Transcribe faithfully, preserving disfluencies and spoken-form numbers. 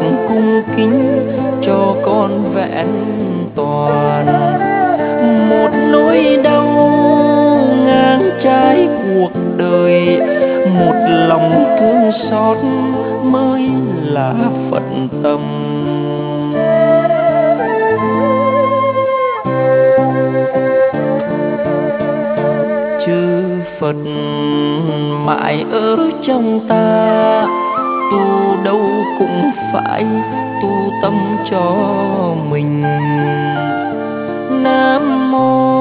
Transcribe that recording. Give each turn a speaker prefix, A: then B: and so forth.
A: cung kính cho con vẹn toàn. Một nỗi đau ngang trái cuộc đời, một lòng thương xót mới là phận tâm. Chư Phật mãi ở trong ta, tu đâu cũng phải tu tâm cho mình. Nam mô